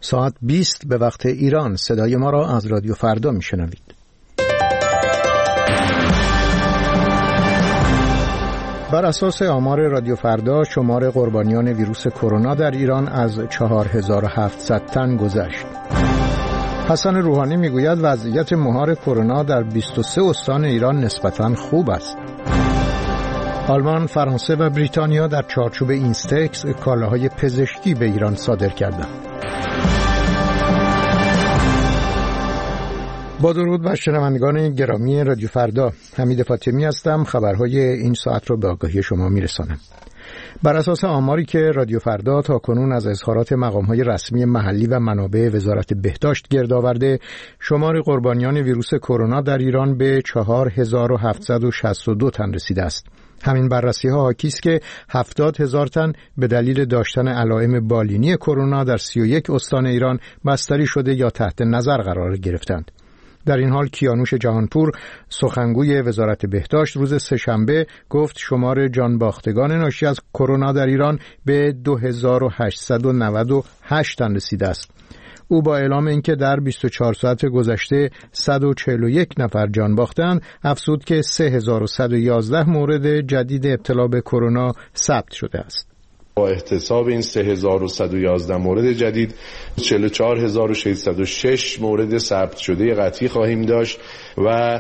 ساعت 20 به وقت ایران. صدای ما را از رادیو فردا میشنوید. بر اساس آمار رادیو فردا شمار قربانیان ویروس کرونا در ایران از 4700 تن گذشت. حسن روحانی میگوید وضعیت مهار کرونا در 23 استان ایران نسبتاً خوب است. آلمان، فرانسه و بریتانیا در چارچوب اینستکس کالاهای پزشکی به ایران صادر کردند. با درود بر شنوندگان گرامی رادیو فردا، حمید فاطمی هستم. خبرهای این ساعت را به آگاهی شما میرسانم. بر اساس آماری که رادیو فردا تا کنون از اظهارات مقام‌های رسمی محلی و منابع وزارت بهداشت گرد آورده، شمار قربانیان ویروس کرونا در ایران به 4762 تن رسیده است. همین بررسی‌ها حاکی است که 70,000 تن به دلیل داشتن علائم بالینی کرونا در 31 استان ایران بستری شده یا تحت نظر قرار گرفتند. در این حال کیانوش جهانپور، سخنگوی وزارت بهداشت، روز سه‌شنبه گفت شمار جانباختگان ناشی از کرونا در ایران به 2898 تن رسیده است. او با اعلام اینکه در 24 ساعت گذشته 141 نفر جان باختند، افزود که 3111 مورد جدید ابتلا به کرونا ثبت شده است. با احتساب این 3111 مورد جدید 44606 مورد ثبت شده قطعی خواهیم داشت و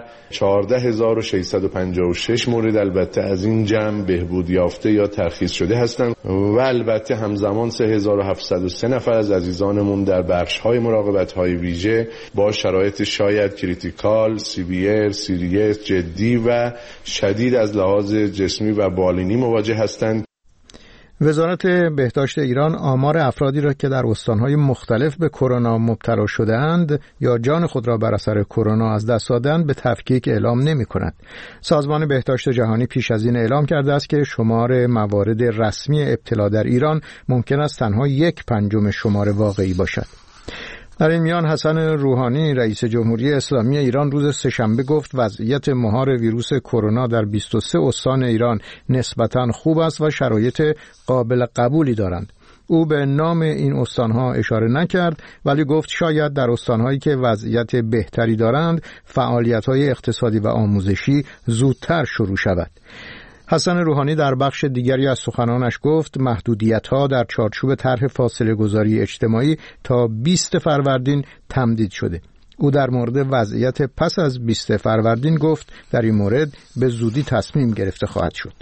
14656 مورد البته از این جمع بهبود یافته یا ترخیص شده هستند و البته همزمان 3703 نفر از عزیزانمون در بخش‌های مراقبت‌های ویژه با شرایط شاید کریتیکال، سیویر، سیریس، جدی و شدید از لحاظ جسمی و بالینی مواجه هستند. وزارت بهداشت ایران آمار افرادی را که در استان‌های مختلف به کرونا مبتلا شده‌اند یا جان خود را بر اثر کرونا از دست دادند به تفکیک اعلام نمی‌کند. سازمان بهداشت جهانی پیش از این اعلام کرده است که شمار موارد رسمی ابتلا در ایران ممکن است تنها 1/5 شمار واقعی باشد. در این میان حسن روحانی، رئیس جمهوری اسلامی ایران، روز سه‌شنبه گفت وضعیت مهار ویروس کرونا در 23 استان ایران نسبتاً خوب است و شرایط قابل قبولی دارند. او به نام این استانها اشاره نکرد، ولی گفت شاید در استانهایی که وضعیت بهتری دارند فعالیت‌های اقتصادی و آموزشی زودتر شروع شود. حسن روحانی در بخش دیگری از سخنانش گفت محدودیت‌ها در چارچوب طرح فاصله گذاری اجتماعی تا 20 فروردین تمدید شده. او در مورد وضعیت پس از 20 فروردین گفت در این مورد به زودی تصمیم گرفته خواهد شد.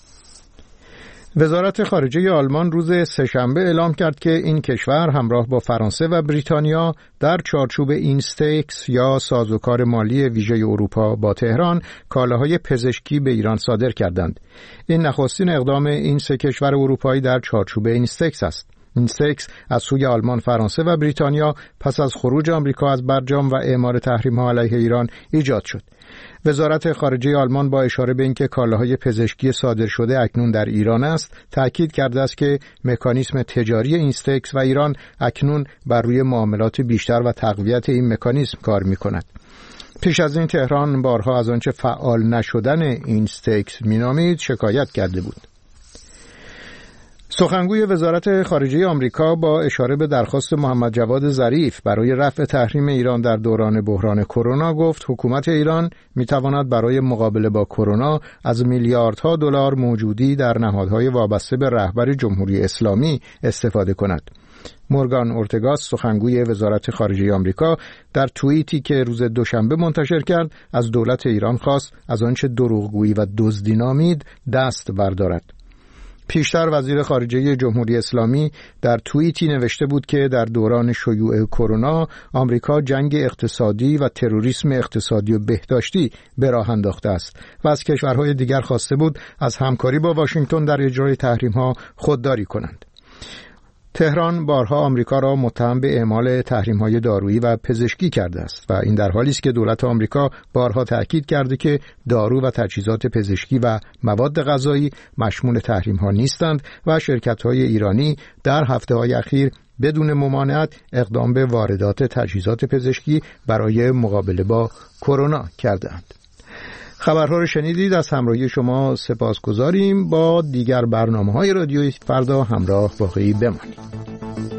وزارت خارجه آلمان روز سه‌شنبه اعلام کرد که این کشور همراه با فرانسه و بریتانیا در چارچوب اینستکس یا سازوکار مالی ویژه اروپا با تهران کالاهای پزشکی به ایران صادر کردند. این نخستین اقدام این سه کشور اروپایی در چارچوب اینستکس است. اینستکس از سوی آلمان، فرانسه و بریتانیا پس از خروج آمریکا از برجام و اعمال تحریم‌ها علیه ایران ایجاد شد. وزارت خارجه آلمان با اشاره به اینکه کالاهای پزشکی صادر شده اکنون در ایران است، تاکید کرده است که مکانیزم تجاری اینستکس و ایران اکنون بر روی معاملات بیشتر و تقویت این مکانیزم کار می‌کند. پیش از این تهران بارها از آنچه فعال نشدن اینستکس مینامید شکایت کرده بود. سخنگوی وزارت خارجه آمریکا با اشاره به درخواست محمد جواد ظریف برای رفع تحریم ایران در دوران بحران کرونا گفت حکومت ایران میتواند برای مقابله با کرونا از میلیاردها دلار موجودی در نهادهای وابسته به رهبر جمهوری اسلامی استفاده کند. مورگان اورتگاس، سخنگوی وزارت خارجه آمریکا، در توییتی که روز دوشنبه منتشر کرد از دولت ایران خواست از آنچه دروغگویی و دزدی نامید دست بردارد. پیشتر وزیر خارجه جمهوری اسلامی در توییتی نوشته بود که در دوران شیوع کرونا آمریکا جنگ اقتصادی و تروریسم اقتصادی و بهداشتی به راه انداخته است و از کشورهای دیگر خواسته بود از همکاری با واشنگتن در اجرای تحریم‌ها خودداری کنند. تهران بارها آمریکا را متهم به اعمال تحریم‌های دارویی و پزشکی کرده است و این در حالی است که دولت آمریکا بارها تاکید کرده که دارو و تجهیزات پزشکی و مواد غذایی مشمول تحریم‌ها نیستند و شرکت‌های ایرانی در هفته‌های اخیر بدون ممانعت اقدام به واردات تجهیزات پزشکی برای مقابله با کرونا کردند. خبرها رو شنیدید. از همراهی شما سپاسگزاریم. با دیگر برنامه‌های رادیوی فردا همراه باقی بمانید.